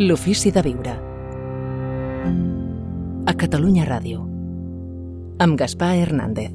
L'ofici de viure. A Catalunya Ràdio. Amb Gaspar Hernández.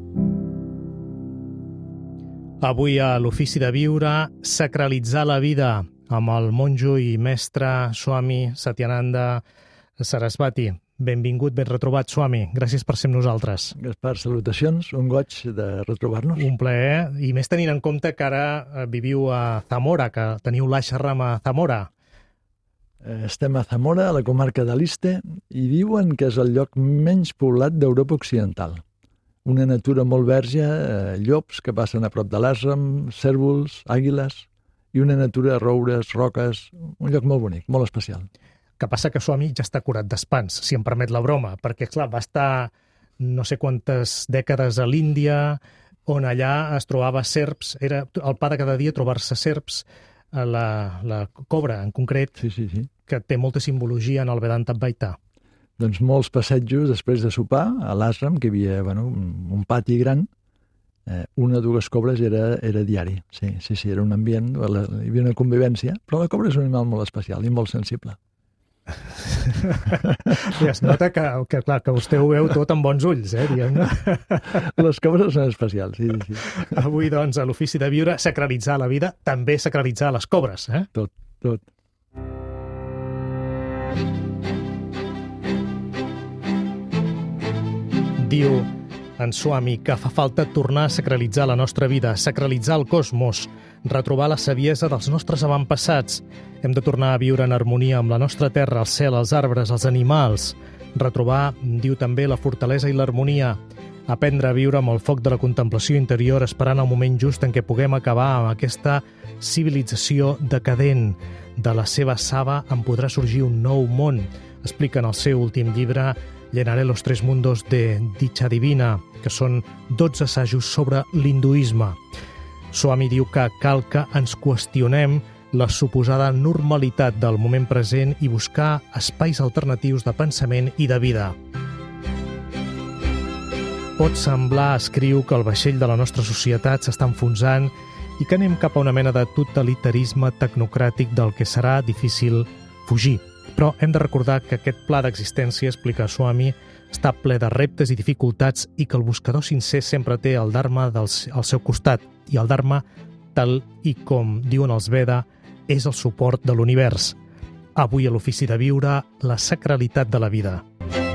Avui a l'ofici de viure, sacralitzar la vida, amb el monjo i mestre Swami Satyananda Sarasvati. Benvingut, ben retrobat, Swami. Gràcies per ser amb nosaltres. Gaspar, salutacions. Un goig de retrobar-nos. Un plaer. I més tenint en compte que ara viviu a Zamora, que teniu l'Ashram a Zamora. Estem a Zamora, a la comarca de l'Iste, i diuen que és el lloc menys poblat d'Europa Occidental. Una natura molt verge, llops que passen a prop de l'Ashram, cérvols, àguiles, i una natura, roures, roques, un lloc molt bonic, molt especial. Que passa que Swami ja està curat d'espants, si em permet la broma, perquè, clar, va estar no sé quantes dècades a l'Índia, on allà es trobava serps, era el pa de cada dia trobar-se serps, la cobra en concret, Sí. que té molta simbologia en el Vedanta Advaita. Doncs molts passejos després de sopar a l'Ashram, que hi havia un pati gran, una o dues cobres era diari. Sí, era un ambient, hi havia una convivència, però la cobra és un animal molt especial i molt sensible. I es nota que vostè ho veu tot amb bons ulls, diguem-ne. Les cobres són especials, sí. Avui, doncs, a l'ofici de viure, sacralitzar la vida, també sacralitzar les cobres, Tot. Diu en Swami que fa falta tornar a sacralitzar la nostra vida, sacralitzar el cosmos, retrobar la saviesa dels nostres avantpassats. Hem de tornar a viure en harmonia amb la nostra terra, el cel, els arbres, els animals. Retrobar, diu també, la fortalesa i l'harmonia. Aprendre a viure amb el foc de la contemplació interior, esperant el moment just en què puguem acabar amb aquesta civilització decadent. De la seva saba en podrà sorgir un nou món. Explica en el seu últim llibre Llenaré los tres mundos de Dicha Divina, que són 12 assajos sobre l'hinduisme. Swami diu que cal que ens qüestionem la suposada normalitat del moment present i buscar espais alternatius de pensament i de vida. Pot semblar, escriu, que el vaixell de la nostra societat s'està enfonsant i que anem cap a una mena de totalitarisme tecnocràtic del que serà difícil fugir. Però hem de recordar que aquest pla d'existència, explica Swami, està ple de reptes i dificultats i que el buscador sincer sempre té el Dharma al seu costat. I el Dharma, tal i com diuen els Veda, és el suport de l'univers. Avui a l'ofici de viure, la sacralitat de la vida.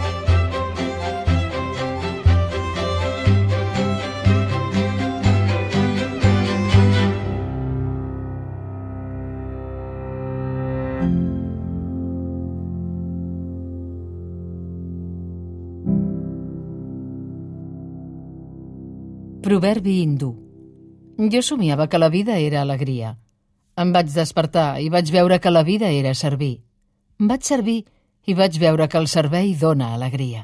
Proverbi hindú. Jo somiava que la vida era alegria. Em vaig despertar i vaig veure que la vida era servir. Vaig servir i vaig veure que el servei dona alegria.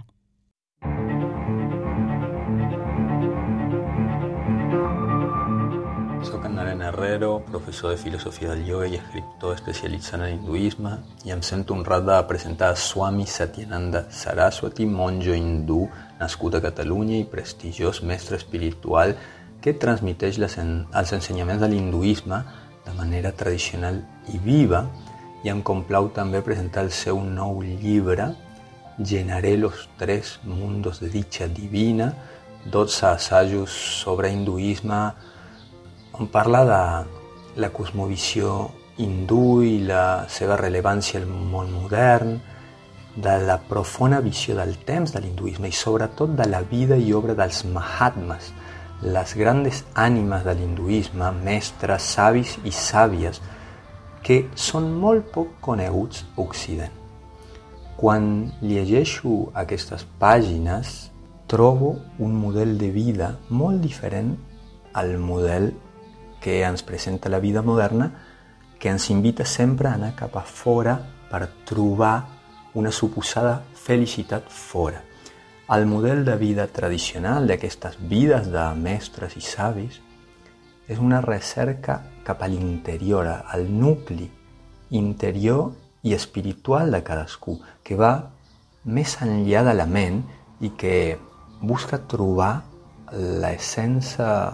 Soc en Naren Herrero, professor de filosofia del ioga i escriptor especialitzat en hinduisme, i em sento honrat de presentar Swami Satyananda Sarasvati, monjo hindú nascut a Catalunya i prestigiós mestre espiritual que transmeteix els ensenyaments de l'hinduisme de manera tradicional i viva, i em complau també presentar el seu nou llibre Llenaré los tres mundos de Dicha Divina, 12 assajos sobre hinduisme, on parla de la cosmovisió hindú i la seva rellevància al món modern, de la profunda visió del temps de l'hinduisme i sobretot de la vida i obra dels Mahatmas, les grandes ànimes de l'hinduisme, mestres, savis i sàvies, que són molt poc coneguts a Occident. Quan llegeixo aquestes pàgines, trobo un model de vida molt diferent al model que ens presenta la vida moderna, que ens invita sempre a anar cap a fora per trobar una suposada felicitat fora. El model de vida tradicional d'aquestes vides de mestres i savis és una recerca cap a l'interior, al nucli interior i espiritual de cadascú, que va més enllà de la ment i que busca trobar l'essència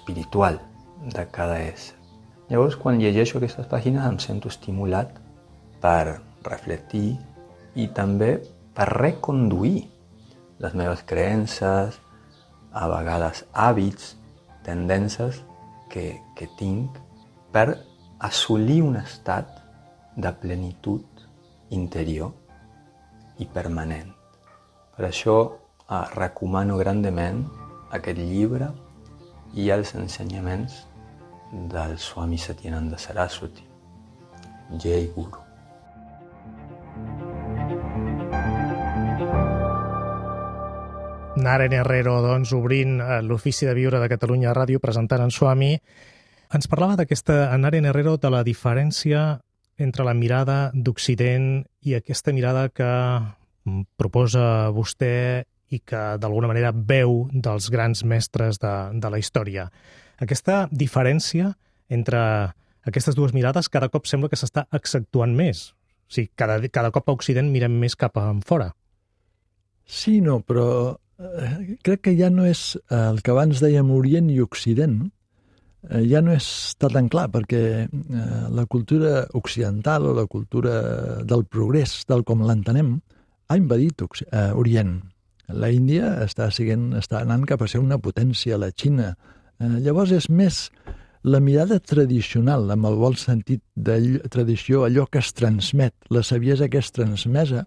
espiritual de cada ésser. Llavors, quan llegeixo aquestes pàgines em sento estimulat per reflectir i també per reconduir les meves creences, a vegades hàbits, tendències que tinc per assolir un estat de plenitud interior i permanent. Per això recomano grandement aquest llibre i els ensenyaments del Swami Satyananda Saraswati, Jai Guru. Naren Herrero, doncs, obrint l'Ofici de Viure de Catalunya Ràdio, presentant en Swami, ens parlava d'aquesta, Naren Herrero, de la diferència entre la mirada d'Occident i aquesta mirada que proposa vostè i que d'alguna manera veu dels grans mestres de la història. Aquesta diferència entre aquestes dues mirades cada cop sembla que s'està accentuant més. O sigui, cada cop a Occident mirem més cap a fora. Sí, no, però crec que ja no és el que abans dèiem Orient i Occident, ja no està tan clar, perquè la cultura occidental o la cultura del progrés, tal com l'entenem, ha invadit Orient. La Índia està anant cap a ser una potència, la Xina. Llavors és més la mirada tradicional, amb el bon sentit de tradició, allò que es transmet, la saviesa que és transmesa,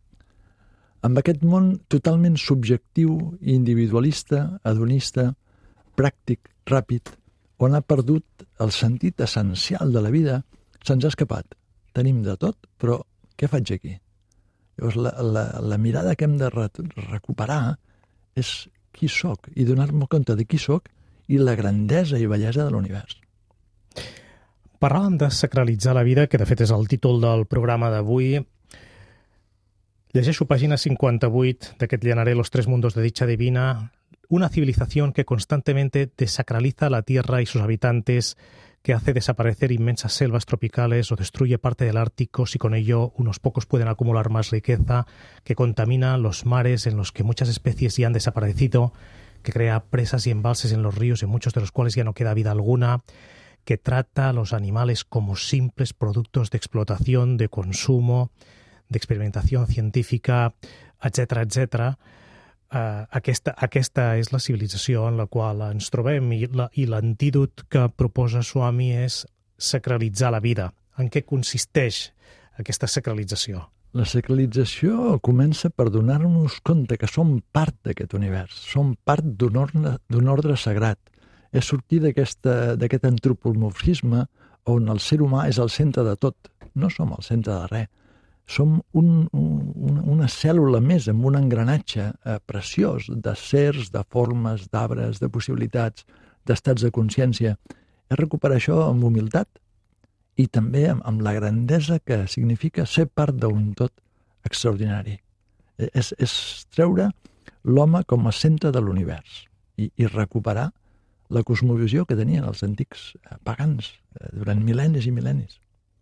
amb aquest món totalment subjectiu, individualista, hedonista, pràctic, ràpid, on ha perdut el sentit essencial de la vida, se'ns ha escapat. Tenim de tot, però què faig aquí? Llavors, la mirada que hem de recuperar és qui sóc i donar-me compte de qui sóc i la grandesa i bellesa de l'univers. Parlàvem de sacralitzar la vida, que de fet és el títol del programa d'avui. Llegeixo pàgina 58 d'aquest llanaré Los tres mundos de dicha divina. Una civilización que constantemente desacraliza la tierra y sus habitantes, que hace desaparecer inmensas selvas tropicales o destruye parte del Ártico si con ello unos pocos pueden acumular más riqueza, que contamina los mares en los que muchas especies ya han desaparecido, que crea presas y embalses en los ríos en muchos de los cuales ya no queda vida alguna, que trata a los animales como simples productos de explotación, de consumo, de experimentació científica, etc etc. Aquesta és la civilització en la qual ens trobem i l'antídot que proposa Swami és sacralitzar la vida. En què consisteix aquesta sacralització? La sacralització comença per donar-nos compte que som part d'aquest univers, som part d'un ordre sagrat. És sortir d'aquest antropomorfisme on el ser humà és el centre de tot. No som el centre de res. Som una cèl·lula més amb un engranatge preciós de sers, de formes, d'arbres, de possibilitats, d'estats de consciència. És recuperar això amb humilitat i també amb la grandesa que significa ser part d'un tot extraordinari. És treure l'home com a centre de l'univers i recuperar la cosmovisió que tenien els antics pagans durant mil·lennis i mil·lennis.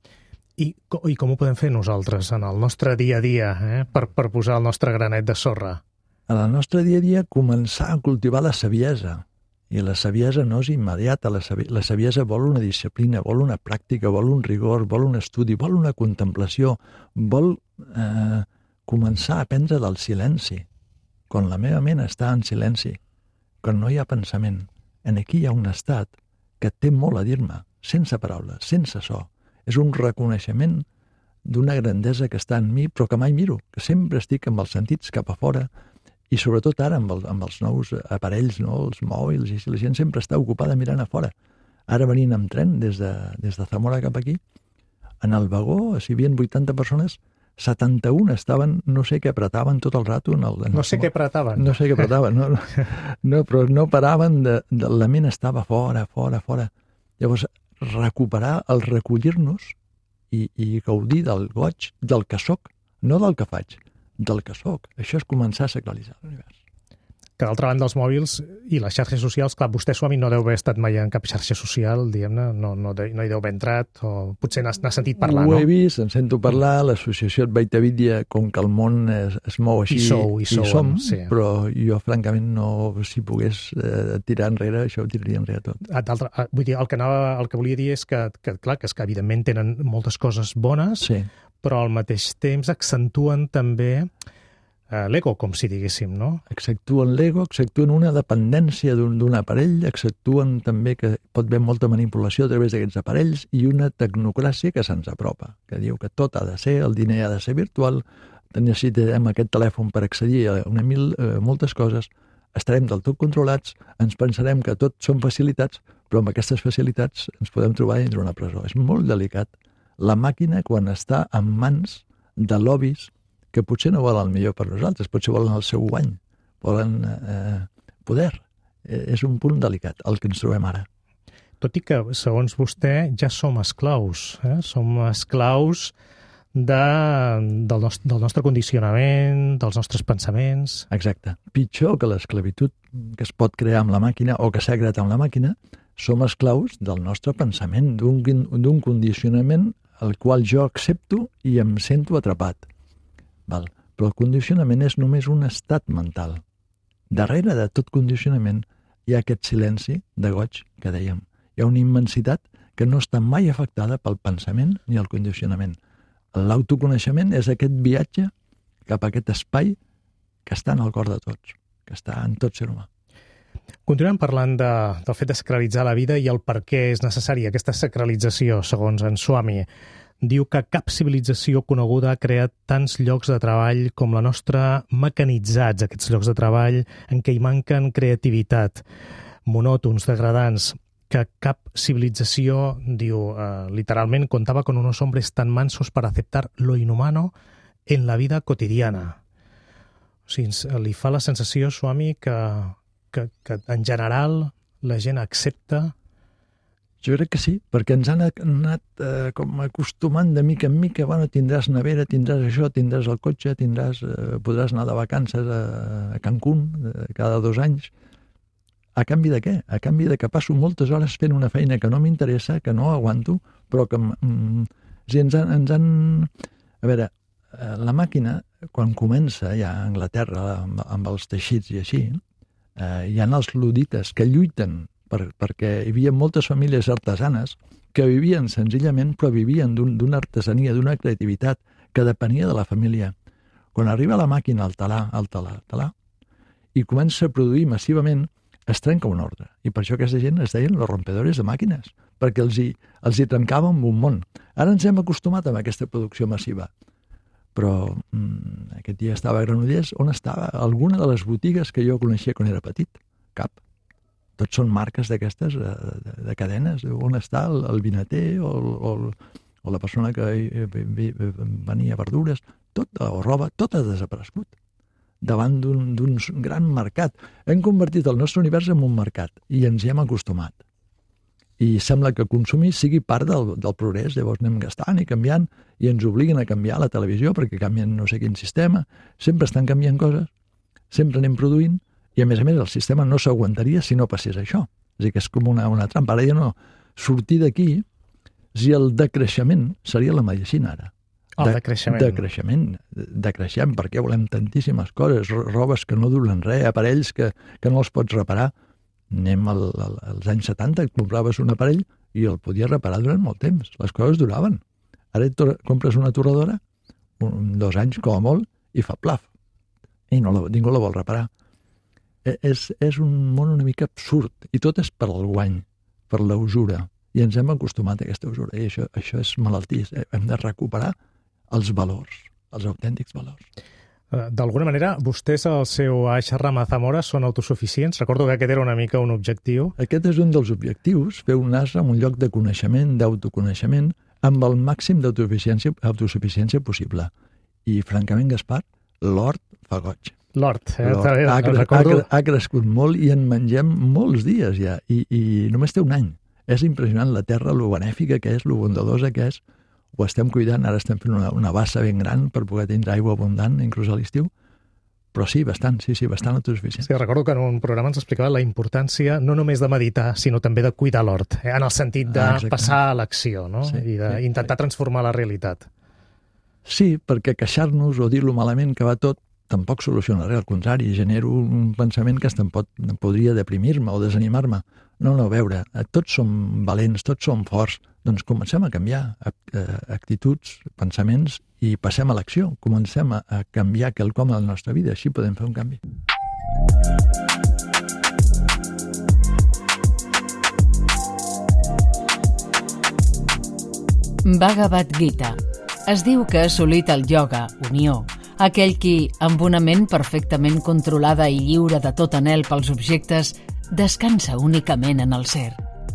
I com ho podem fer nosaltres en el nostre dia a dia per posar el nostre granet de sorra? En el nostre dia a dia començar a cultivar la saviesa. I la saviesa no és immediata. La saviesa vol una disciplina, vol una pràctica, vol un rigor, vol un estudi, vol una contemplació, vol començar a aprendre del silenci. Quan la meva ment està en silenci, quan no hi ha pensament, aquí hi ha un estat que té molt a dir-me, sense paraules, sense so. És un reconeixement d'una grandesa que està en mi, però que mai miro, que sempre estic amb els sentits cap a fora, i sobretot ara amb els nous aparells, no? Els mòbils, i la gent sempre està ocupada mirant a fora. Ara venint amb tren des de Zamora cap aquí, en el vagó, si hi havia 80 persones, 71 estaven, no sé què apretaven tot el rato. No sé què apretaven. No sé què apretaven, no, però no paraven, la ment estava fora. Llavors, recuperar el recollir-nos i gaudir del goig, del que soc, no del que faig, del que soc. Això és començar a sacralitzar l'univers. que d'altra banda els mòbils i les xarxes socials, clar, vostè, Swami, no deu haver estat mai en cap xarxa social, diguem-ne, no hi deu haver entrat, o potser n'ha sentit parlar, no? Ho he vist, en sento parlar, l'associació Advaita Vidya, com que el món es mou així, hi som, sí. Però jo, francament, no, si pogués tirar enrere, això ho tiraria enrere tot. Vull dir, el que volia dir és que clar, que és que evidentment tenen moltes coses bones, Sí. però al mateix temps accentuen també l'ego, com si diguéssim, no? Acceptuen l'ego, acceptuen una dependència d'un aparell, acceptuen també que pot haver molta manipulació a través d'aquests aparells i una tecnocràcia que se'ns apropa, que diu que tot ha de ser, el diner ha de ser virtual, necessitem aquest telèfon per accedir a moltes coses, estarem del tot controlats, ens pensarem que tot són facilitats, però amb aquestes facilitats ens podem trobar dintre una presó. És molt delicat. La màquina, quan està en mans de lobbies que potser no volen el millor per nosaltres, potser volen el seu guany, volen poder. És un punt delicat, el que ens trobem ara. Tot i que, segons vostè, ja som esclaus. Som esclaus del nostre condicionament, dels nostres pensaments. Exacte. Pitjor que l'esclavitud que es pot crear amb la màquina o que s'ha creat amb la màquina, som esclaus del nostre pensament, d'un condicionament al qual jo accepto i em sento atrapat. Val? Però el condicionament és només un estat mental. Darrere de tot condicionament hi ha aquest silenci de goig que dèiem. Hi ha una immensitat que no està mai afectada pel pensament ni el condicionament. L'autoconeixement és aquest viatge cap a aquest espai que està en el cor de tots, que està en tot ser humà. Continuem parlant del fet de sacralitzar la vida i el per què és necessària aquesta sacralització, segons en Swami. Diu que cap civilització coneguda ha creat tants llocs de treball com la nostra, mecanitzats, aquests llocs de treball en què hi manquen creativitat, monòtons, degradants, que cap civilizació, diu, literalment, contaba con unos hombres tan mansos para aceptar lo inhumano en la vida cotidiana. O sigui, li fa la sensació, Swami, que en general la gent accepta. Jo crec que sí, perquè ens han anat com acostumant de mica en mica, bueno, tindràs nevera, tindràs això, tindràs el cotxe, podràs anar de vacances a Cancún cada 2 anys. A canvi de què? A canvi de que passo moltes hores fent una feina que no m'interessa, que no aguanto, però que ens han... A veure, la màquina, quan comença ja a Anglaterra amb els teixits i així, hi ha els ludites que lluiten perquè hi havia moltes famílies artesanes que vivien senzillament, però vivien d'una artesania, d'una creativitat que depenia de la família. Quan arriba la màquina al talar, i comença a produir massivament, es trenca un ordre. I per això aquesta gent es deien los rompedores de màquines, perquè els hi trencàvem un món. Ara ens hem acostumat amb aquesta producció massiva. Però aquest dia estava a Granollers, on estava alguna de les botigues que jo coneixia quan era petit? Cap. Tots són marques d'aquestes, de cadenes. On està el vinater o la persona que venia verdures, o roba, tot ha desaparegut davant d'un gran mercat. Hem convertit el nostre univers en un mercat i ens hi hem acostumat. I sembla que consumir sigui part del progrés. Llavors anem gastant i canviant i ens obliguen a canviar la televisió perquè canvien no sé quin sistema. Sempre estan canviant coses, sempre anem produint i a més el sistema no s'aguantaria si no passés això. És a dir, que és com una trampa. Ara ja no sortir d'aquí, si el decreixement seria la medicina ara. El decreixement. Decreixem perquè volem tantíssimes coses, robes que no duren res, aparells que no els pots reparar. Anem als anys 70, compraves un aparell i el podies reparar durant molt temps. Les coses duraven. Ara compres una torradora, 2 anys com a molt, i fa plaf. I ningú la vol reparar. És un món una mica absurd, i tot és per al guany, per la usura. I ens hem acostumat a aquesta usura, i això és malaltís. Hem de recuperar els valors, els autèntics valors. D'alguna manera, vostès al seu Ashram a Zamora són autosuficients? Recordo que aquest era una mica un objectiu. Aquest és un dels objectius, fer un ashram, un lloc de coneixement, d'autoconeixement, amb el màxim d'autosuficiència possible. I, francament, Gaspar, l'hort fa goig. L'hort, ha crescut molt i en mengem molts dies ja, i només té 1 any. És impressionant la terra, lo benèfica que és, lo bondadosa que és. Ho estem cuidant, ara estem fent una bassa ben gran per poder tindre aigua abundant, inclús a l'estiu, Però sí, bastant autosuficient. Sí, recordo que en un programa ens explicava la importància no només de meditar, sinó també de cuidar l'hort, en el sentit de passar a l'acció, no? Sí, I d'intentar transformar la realitat. Sí, perquè queixar-nos o dir-lo malament que va tot tampoc soluciona res, al contrari, genero un pensament que podria deprimir-me o desanimar-me. No, a veure, tots som valents, tots som forts, doncs comencem a canviar actituds, pensaments i passem a l'acció, comencem a canviar quelcom a la nostra vida, així podem fer un canvi. Bhagavad Gita. Es diu que ha assolit el ioga, unió, aquell qui, amb una ment perfectament controlada i lliure de tot anhel pels objectes, descansa únicament en el ser.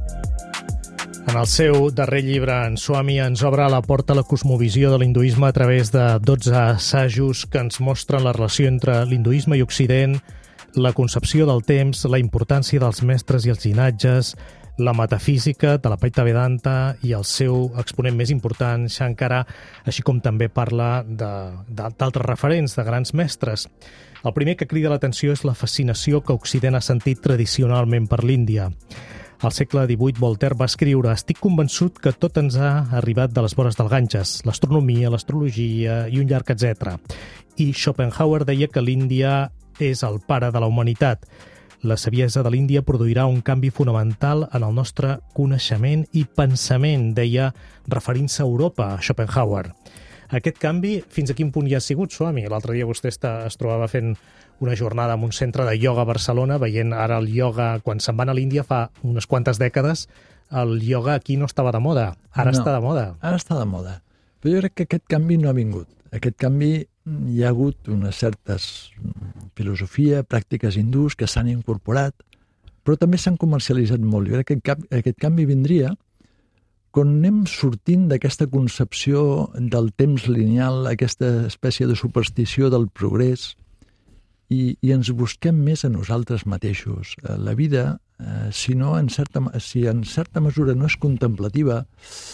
En el seu darrer llibre, en Swami ens obre la porta a la cosmovisió de l'hinduisme a través de 12 assajos que ens mostren la relació entre l'hinduisme i Occident, la concepció del temps, la importància dels mestres i els llinatges, la metafísica de la Advaita Vedanta i el seu exponent més important, Shankara, així com també parla d'altres referents, de grans mestres. El primer que crida l'atenció és la fascinació que Occident ha sentit tradicionalment per l'Índia. Al segle XVIII, Voltaire va escriure: «Estic convençut que tot ens ha arribat de les vores del Ganges, l'astronomia, l'astrologia i un llarg etc. I Schopenhauer deia que l'Índia és el pare de la humanitat. La saviesa de l'Índia produirà un canvi fonamental en el nostre coneixement i pensament», deia, referint-se a Europa, a Schopenhauer. Aquest canvi, fins a quin punt hi ha sigut, Swami? L'altre dia vostè es trobava fent una jornada en un centre de ioga a Barcelona, veient ara el ioga, quan se'n van a l'Índia fa unes quantes dècades, el ioga aquí no estava de moda, ara està de moda. Ara està de moda, però jo crec que aquest canvi no ha vingut. Aquest canvi, hi ha hagut unes certes filosofia, pràctiques hindús que s'han incorporat, però també s'han comercialitzat molt. Jo crec que aquest canvi vindria quan anem sortint d'aquesta concepció del temps lineal, aquesta espècie de superstició del progrés, i ens busquem més a nosaltres mateixos. La vida, si en certa mesura no és contemplativa,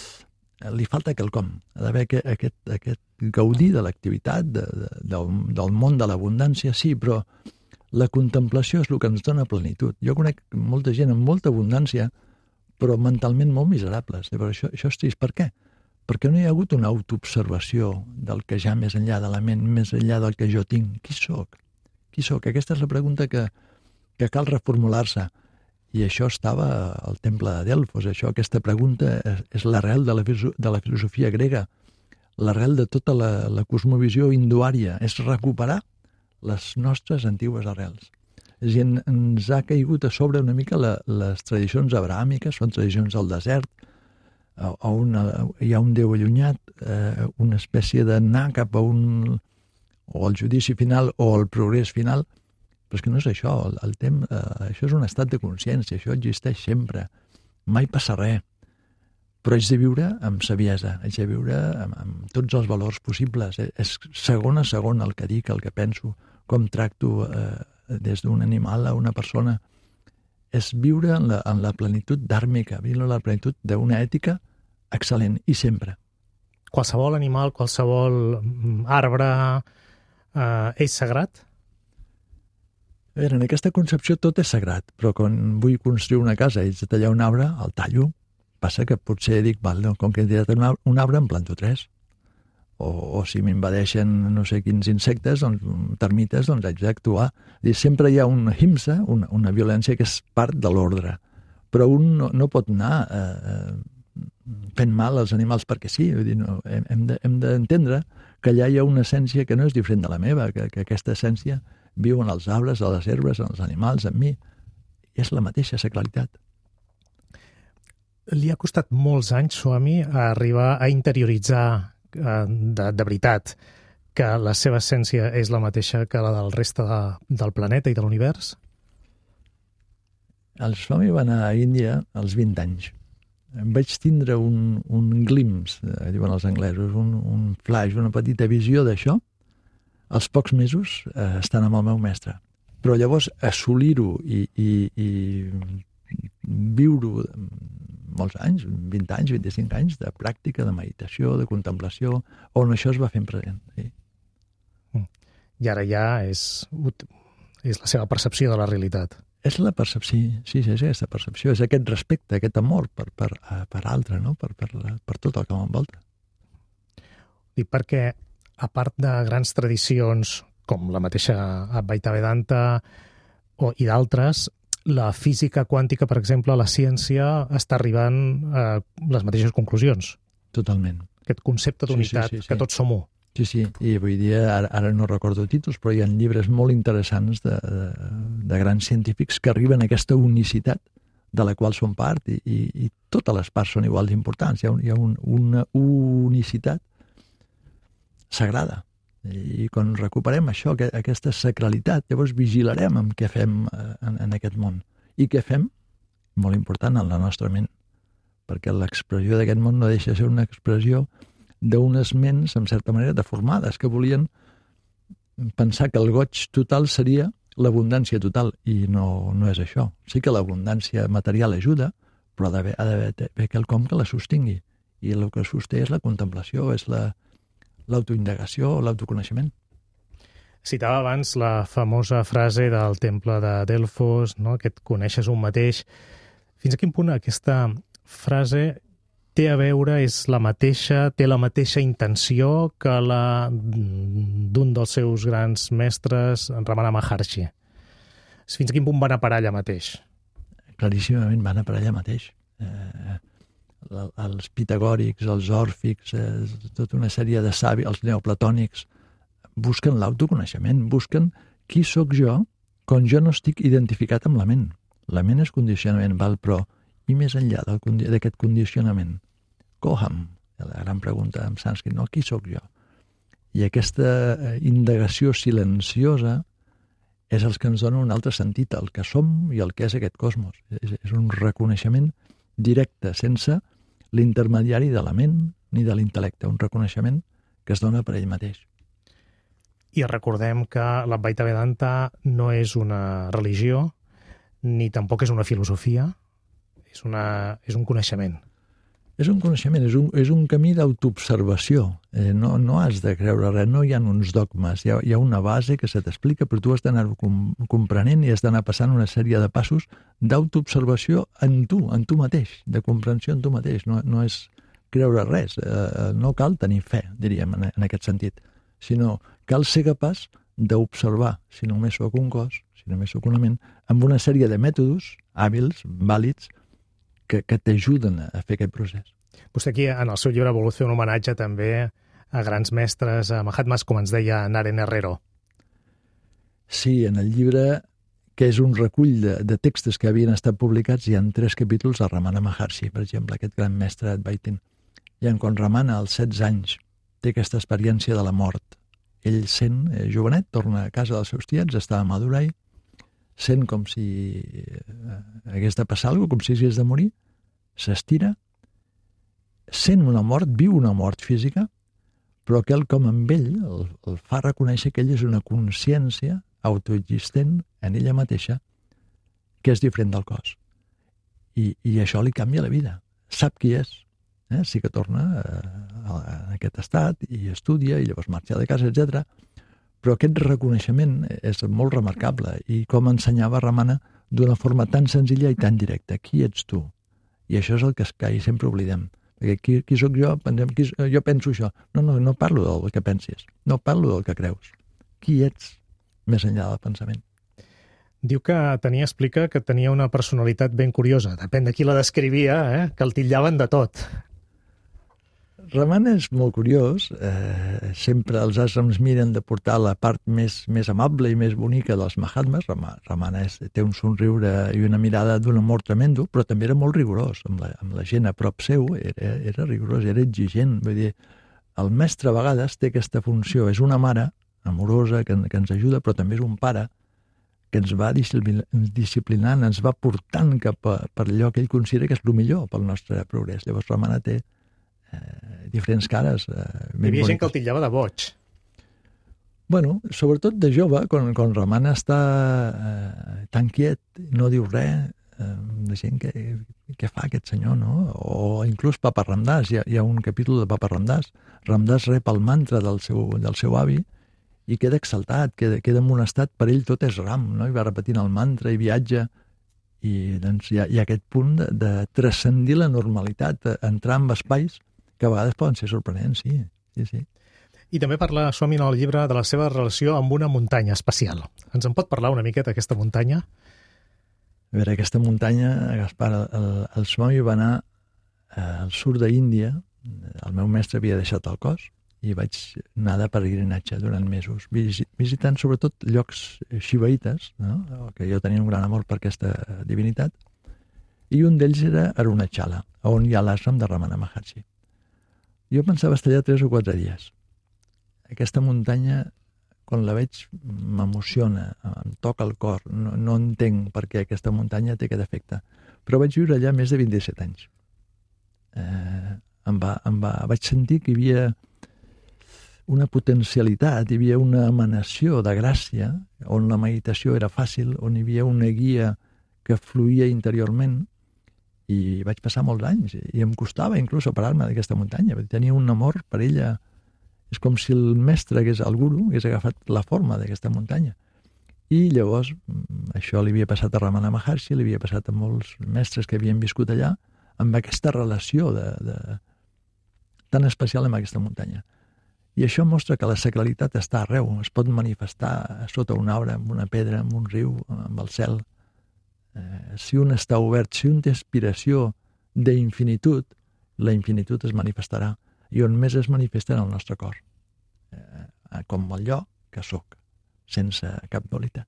li falta quelcom. Ha d'haver aquest gaudir de l'activitat, del món de l'abundància, sí, però la contemplació és el que ens dona plenitud. Jo conec molta gent amb molta abundància, però mentalment molt miserables. Però això és trist. Per què? Perquè no hi ha hagut una autoobservació del que hi ha més enllà de la ment, més enllà del que jo tinc. Qui soc? Qui soc? Aquesta és la pregunta que cal reformular-se. I això estava al temple de Delfos. Aquesta pregunta és l'arrel de la filosofia grega, l'arrel de tota la cosmovisió hinduària. És recuperar les nostres antigues arrels. És a dir, ens ha caigut a sobre una mica les tradicions abrahàmiques, són tradicions del desert, on hi ha un Déu allunyat, una espècie d'anar cap a o el judici final o el progrés final, però és que no és això. Això és un estat de consciència, això existeix sempre, mai passa res, però haig de viure amb saviesa, haig de viure amb tots els valors possibles. És segon a segon el que dic, el que penso, com tracto des d'un animal a una persona. És viure en la plenitud dàrmica, viure en la plenitud d'una ètica excel·lent, i sempre. Qualsevol animal, qualsevol arbre és sagrat? A veure, en aquesta concepció tot és sagrat, però quan vull construir una casa i haig de tallar un arbre, el tallo. Passa que potser dic, com que he tirat un arbre, en planto 3. O si m'invadeixen no sé quins insectes, termites, doncs haig d'actuar. Sempre hi ha una himsa, una violència que és part de l'ordre. Però un no pot anar fent mal als animals perquè sí. Vull dir, hem d'entendre que allà hi ha una essència que no és diferent de la meva, que aquesta essència viu en els arbres, a les herbes, en els animals, en mi. I és la mateixa sacralitat. Li ha costat molts anys, Swami, arribar a interioritzar de veritat que la seva essència és la mateixa que la del reste del planeta i de l'univers? El Swami va anar a Índia als 20 anys. Vaig tindre un glimpse, diuen els anglesos, un flash, una petita visió d'això, als pocs mesos estant amb el meu mestre. Però llavors assolir-ho i viure-ho molts anys, 20 anys, 25 anys de pràctica, de meditació, de contemplació, on això es va fent present. Sí. i ara ja és la seva percepció de la realitat. És la percepció, sí, és aquesta percepció, és aquest respecte, aquest amor per altre, no? per tot el que m'envolta. Dic perquè, a part de grans tradicions, com la mateixa Advaita Vedanta i d'altres, la física quàntica, per exemple, la ciència està arribant a les mateixes conclusions. Totalment. Aquest concepte d'unitat, sí. Que tots som u. Sí, i avui dia, ara no recordo títols, però hi ha llibres molt interessants de grans científics que arriben a aquesta unicitat de la qual són part i totes les parts són igual d'importants. Hi ha una unicitat sagrada. I quan recuperem això, aquesta sacralitat, llavors vigilarem amb què fem en aquest món. I què fem? Molt important, en la nostra ment. Perquè l'expressió d'aquest món no deixa de ser una expressió d'unes ments, en certa manera, deformades, que volien pensar que el goig total seria l'abundància total, i no és això. Sí que l'abundància material ajuda, però ha d'haver quelcom que la sostingui, i el que sosté és la contemplació, és l'autoindagació, l'autoconeixement. Citava abans la famosa frase del temple de Delfos, no? Que et coneixes un mateix. Fins a quin punt aquesta frase té a veure, té la mateixa intenció que la d'un dels seus grans mestres, Ramana Maharshi? Fins a quin punt van a parar allà mateix? Claríssimament van a parar allà mateix. Els pitagòrics, els òrfics, tota una sèrie de savis, els neoplatònics, busquen l'autoconeixement, busquen qui sóc jo quan jo no estic identificat amb la ment. La ment és condicionament, però i més enllà d'aquest condicionament? Koham, la gran pregunta en sànscrit, no? Qui sóc jo? I aquesta indagació silenciosa és el que ens dona un altre sentit, el que som i el que és aquest cosmos. És un reconeixement directe, sense l'intermediari de la ment ni de l'intel·lecte, un reconeixement que es dona per ell mateix. I recordem que l'Advaita Vedanta no és una religió, ni tampoc és una filosofia, és un coneixement. És un coneixement, és un camí d'autoobservació. No has de creure res, no hi ha uns dogmes, hi ha una base que se t'explica, però tu has d'anar comprenent i has d'anar passant una sèrie de passos d'autoobservació en tu mateix, de comprensió en tu mateix. No és creure res, no cal tenir fe, diríem, en aquest sentit, sinó cal ser capaç d'observar, si només sóc un cos, si només sóc una ment, amb una sèrie de mètodes hàbils, vàlids, que t'ajuden a fer aquest procés. Vostè aquí, en el seu llibre, ha volgut fer un homenatge també a grans mestres, a Mahatmas, com ens deia Naren Herrero. Sí, en el llibre, que és un recull de textos que havien estat publicats, hi ha 3 capítols a Ramana Maharshi, per exemple, aquest gran mestre Advaitin. I quan Ramana, als 16 anys, té aquesta experiència de la mort, ell sent jovenet, torna a casa dels seus tiets, està a Madurai, sent com si hagués de passar alguna cosa, com si hagués de morir, s'estira, sent una mort, viu una mort física, però quelcom amb ell el fa reconèixer que ell és una consciència autoexistent en ella mateixa que és diferent del cos. I això li canvia la vida. Sap qui és. Sí que torna a aquest estat i estudia i llavors marxa de casa, etc. Però aquest reconeixement és molt remarcable i com ensenyava Ramana d'una forma tan senzilla i tan directa. Qui ets tu? I això és el que sempre oblidem. Perquè qui sóc jo? Jo penso això. No parlo del que pensis. No parlo del que creus. Qui ets més enllà del pensament? Diu que explica que tenia una personalitat ben curiosa. Depèn de qui la descrivia, que el titllaven de tot. Ramana és molt curiós. Sempre els ashrams miren de portar la part més amable i més bonica dels Mahatmas. Ramana té un somriure i una mirada d'un amor tremendo, però també era molt rigorós amb la gent a prop seu. Era rigorós, era exigent. Vull dir, el mestre a vegades té aquesta funció. És una mare amorosa que ens ajuda, però també és un pare que ens va disciplinant, ens va portant cap per allò que ell considera que és el millor pel nostre progrés. Llavors Ramana té diferents cares. Hi havia gent que el titllava de boig. Bueno, sobretot de jove, quan Ramana està tan quiet, no diu res, de gent que què fa aquest senyor, no? O inclús Papa Ramdas, hi ha un capítol de Papa Ramdas. Ramdas rep el mantra del seu avi i queda exaltat, queda en un estat, per ell tot és ram, no? I va repetint el mantra i viatja, i doncs hi ha aquest punt de transcendir la normalitat, entrar en espais que a vegades poden ser sorprenents, sí. I també parla Swami en el llibre de la seva relació amb una muntanya especial. Ens en pot parlar una miqueta d'aquesta muntanya? A veure, aquesta muntanya, Gaspar, el Swami va anar al sud d'Índia, el meu mestre havia deixat el cos, i vaig anar de peregrinatge durant mesos, visitant sobretot llocs xivaïtes, no? Que jo tenia un gran amor per aquesta divinitat, i un d'ells era Arunachala, on hi ha l'ashram de Ramana Maharshi. Jo pensava estar allà 3 o 4 dies. Aquesta muntanya, quan la veig, m'emociona, em toca el cor, no entenc per què aquesta muntanya té aquest efecte. Però vaig viure allà més de 27 anys. Vaig sentir que hi havia una potencialitat, hi havia una emanació de gràcia, on la meditació era fàcil, on hi havia una guia que fluïa interiorment, i vaig passar molts anys, i em costava inclús separar-me d'aquesta muntanya, perquè tenia un amor per ella. És com si el mestre, el guru, hagués agafat la forma d'aquesta muntanya. I llavors, això li havia passat a Ramana Maharshi, li havia passat a molts mestres que havien viscut allà, amb aquesta relació tan especial amb aquesta muntanya. I això mostra que la sacralitat està arreu, es pot manifestar sota un arbre, amb una pedra, amb un riu, amb el cel. Si un està obert, si un té aspiració d'infinitud, la infinitud es manifestarà. I on més es manifesta en el nostre cor, com allò que sóc, sense cap dualitat.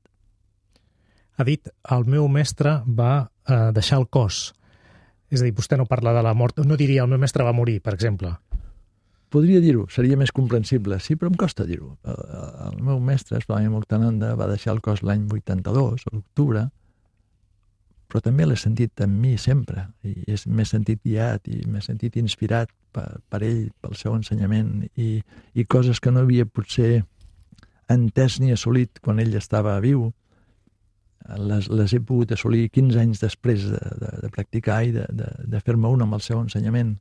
Ha dit, el meu mestre va deixar el cos. És a dir, vostè no parla de la mort, no diria el meu mestre va morir, per exemple. Podria dir-ho, seria més comprensible, sí, però em costa dir-ho. El meu mestre, Swami Muktananda, va deixar el cos l'any 82, a l'octubre, però també l'he sentit en mi sempre, i m'he sentit guiat, i m'he sentit inspirat per ell, pel seu ensenyament, i coses que no havia potser entès ni assolit quan ell estava viu, les he pogut assolir 15 anys després de practicar i de fer-me un amb el seu ensenyament.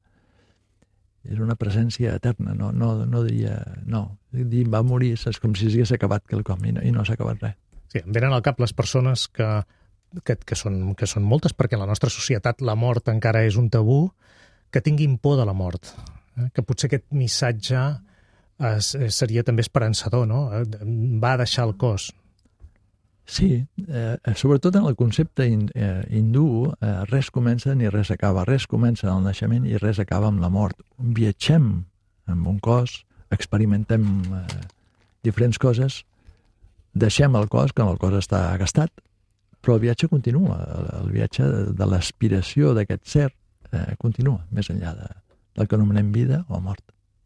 És una presència eterna, no diria... No, dir va morir és com si s'hagués acabat quelcom, i no s'ha acabat res. Sí, em venen al cap les persones que són moltes, perquè en la nostra societat la mort encara és un tabú, que tinguin por de la mort. Que potser aquest missatge seria també esperançador, no? Va deixar el cos. Sí, sobretot en el concepte hindú, res comença ni res acaba. Res comença en el naixement i res acaba amb la mort. Viatgem amb un cos, experimentem diferents coses, deixem el cos, quan el cos està gastat, però el viatge continua, el viatge de l'aspiració d'aquest ser continua, més enllà del que anomenem vida o mort.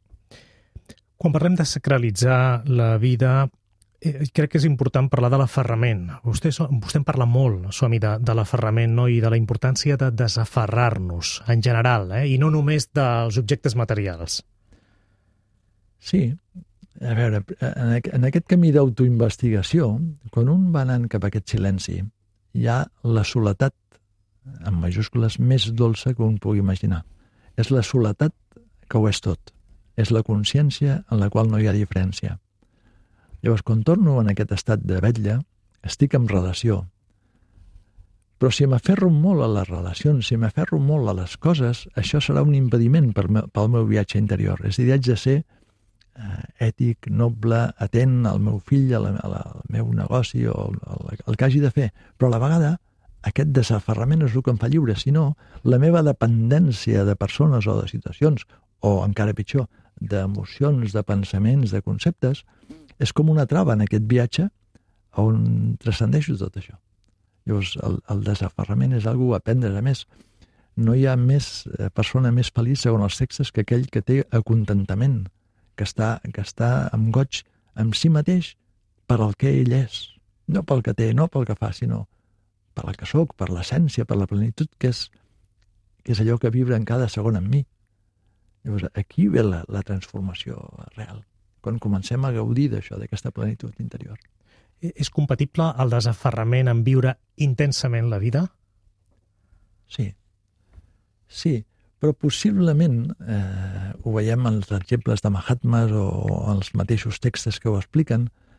Quan parlem de sacralitzar la vida, crec que és important parlar de l'aferrament. Vostè en parla molt, Swami, de l'aferrament, no? I de la importància de desaferrar-nos, en general, i no només dels objectes materials. Sí, a veure, en aquest camí d'autoinvestigació, quan un va anant cap a aquest silenci, hi ha la soledat, en majúscules, més dolça que un pugui imaginar. És la soledat que ho és tot. És la consciència en la qual no hi ha diferència. Llavors, quan torno en aquest estat de vetlla, estic en relació. Però si m'aferro molt a les relacions, si m'aferro molt a les coses, això serà un impediment pel meu viatge interior. És a dir, haig de ser ètic, noble, atent al meu fill, al meu negoci o el que hagi de fer. Però a la vegada aquest desaferrament és el que em fa lliure, sinó la meva dependència de persones o de situacions, o encara pitjor, d'emocions, de pensaments, de conceptes, és com una trava en aquest viatge on transcendeixo tot això. Llavors, el desaferrament és algo a aprendre. A més, no hi ha més persona més feliç, segons els textos, que aquell que té acontentament, que està amb goig amb si mateix per al que ell és. No pel que té, no pel que fa, sinó per el que sóc, per l'essència, per la plenitud, que és allò que vibra en cada segon en mi. Llavors, aquí ve la transformació real, quan comencem a gaudir d'això, d'aquesta plenitud interior. És compatible el desaferrament en viure intensament la vida? Sí. Sí, però possiblement, ho veiem en els exemples de Mahatmas o els mateixos textos que ho expliquen,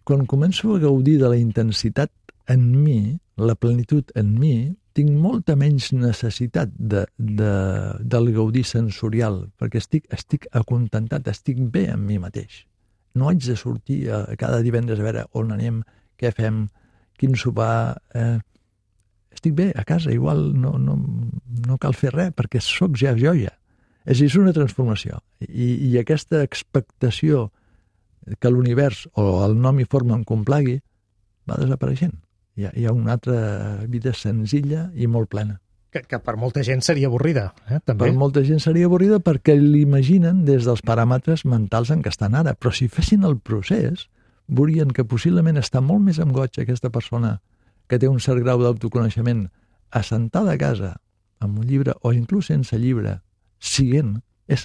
quan començo a gaudir de la intensitat en mi, la plenitud en mi, tinc molta menys necessitat del gaudir sensorial, perquè estic acontentat, estic bé amb mi mateix. No haig de sortir cada divendres a veure on anem, què fem, quin sopar... Estic bé a casa, igual no cal fer res, perquè sóc ja jo ja. És una transformació. I aquesta expectació que l'univers o el nom i forma em complagui va desapareixent. Hi ha una altra vida senzilla i molt plena. Que per molta gent seria avorrida, també. Per molta gent seria avorrida perquè l'imaginen des dels paràmetres mentals en què estan ara. Però si fessin el procés, veurien que possiblement està molt més amb goig aquesta persona que té un cert grau d'autoconeixement assentada a casa amb un llibre o inclús sense llibre, sentint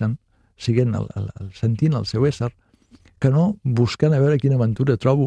el seu ésser, que no buscant a veure quina aventura trobo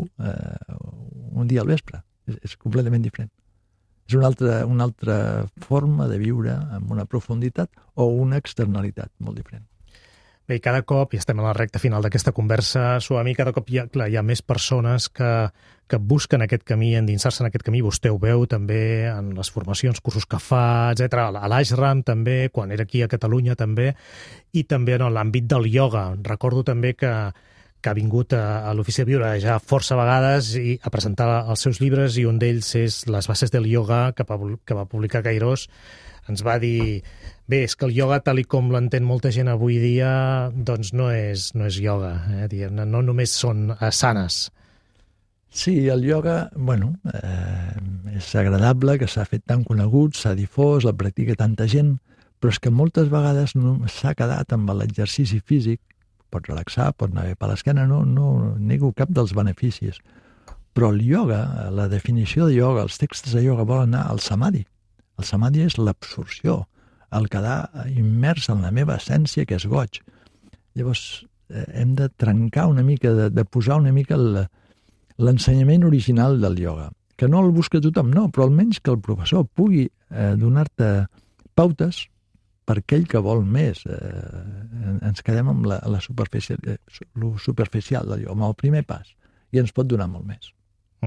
un dia al vespre. És completament diferent. És una altra forma de viure amb una profunditat o una externalitat molt diferent. Bé, i cada cop, i estem a la recta final d'aquesta conversa, Swami, cada cop hi ha més persones que busquen aquest camí, endinsar-se en aquest camí. Vostè ho veu també en les formacions, cursos que fa, etc. A l'Ashram també, quan era aquí a Catalunya també, i també en l'àmbit del ioga. Recordo també que ha vingut a l'Ofici de Viure ja força vegades i a presentar els seus llibres, i un d'ells és Les bases del ioga, que va publicar Cairós. Ens va dir, bé, és que el ioga, tal i com l'entén molta gent avui dia, doncs no és ioga, no només són asanes. Sí, el ioga, és agradable, que s'ha fet tan conegut, s'ha difós, el practica tanta gent, però és que moltes vegades s'ha quedat amb l'exercici físic. Pots relaxar, pots anar bé per l'esquena, no nego cap dels beneficis. Però el ioga, la definició de ioga, els textos de ioga volen anar al samadhi. El samadhi és l'absorció, el quedar immers en la meva essència, que és goig. Llavors, hem de trencar una mica, de posar una mica l'ensenyament original del ioga, que no el busca tothom, no, però almenys que el professor pugui donar-te pautes per aquell que vol més. Ens quedem amb la superficial del ioga, amb el primer pas, i ens pot donar molt més.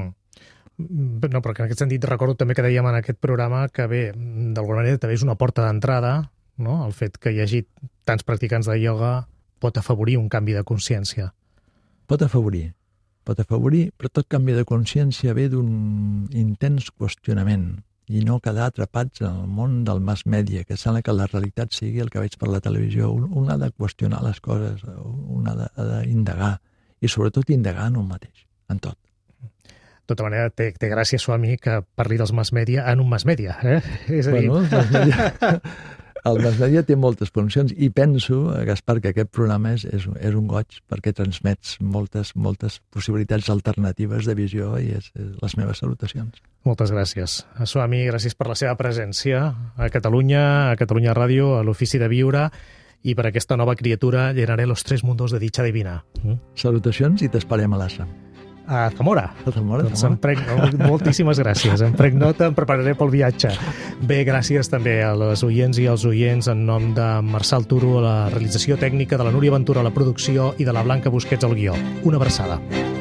No, però que en aquest sentit recordo també que dèiem en aquest programa que bé, d'alguna manera també és una porta d'entrada, no? El fet que hi hagi tants practicants de ioga pot afavorir un canvi de consciència. Pot afavorir, però tot canvi de consciència ve d'un intens qüestionament i no quedar atrapats en el món del mass media, que sembla que la realitat sigui el que veig per la televisió. Un ha de qüestionar les coses, un ha d'indagar, i sobretot indagar en un mateix, en tot. De tota manera, té gràcia, Swami, que parli dels mass media en un mass media, És a dir... El mass media té moltes funcions i penso, Gaspar, que aquest programa és un goig perquè transmets moltes possibilitats alternatives de visió i és les meves salutacions. Moltes gràcies. Swami, gràcies per la seva presència a Catalunya Ràdio, a l'Ofici de Viure, i per aquesta nova criatura llenaré los 3 mundos de dicha divina. Salutacions i t'esperem a l'Ashram. A Zamora. A Zamora. Doncs moltíssimes gràcies. Em prenc nota, em prepararé pel viatge. Bé, gràcies també a les oients i als oients en nom de Marçal Turo a la realització tècnica, de la Núria Ventura a la producció i de la Blanca Busquets al guió. Una abraçada.